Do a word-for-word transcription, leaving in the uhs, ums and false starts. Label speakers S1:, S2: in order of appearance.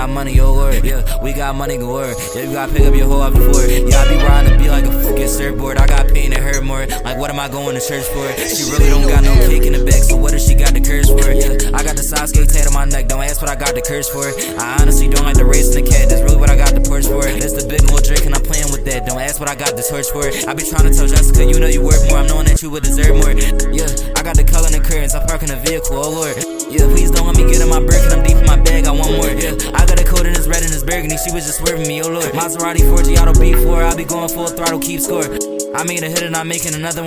S1: got money, oh Lord. Yeah, we got money galore. Yeah, you gotta pick up your hoe off the floor. Yeah, I be riding to be like a fucking surfboard. I got pain to hurt more. Like, what am I going to church for? She really don't got no cake in the back, so what if she got the curse for? Yeah, I got the Sasuke tat on my neck. Don't ask what I got the curse for. I honestly don't like the race in the cat. That's really what I got the Porsche for. That's the big old drink and I'm playing with that. Don't ask what I got the torch for. I be trying to tell Jessica, you know you worth more. I'm knowing that you would deserve more. Yeah, I got the color in the curtains. I'm parking the vehicle, oh Lord. Yeah, please don't let me get in my brick and I'm deep in my bag. I want more. Yeah, I got a coat in this red and this burgundy. She was just swerving me, oh Lord. Maserati four G Auto B four. I'll be going full throttle, keep score. I made a hit and I'm making another one.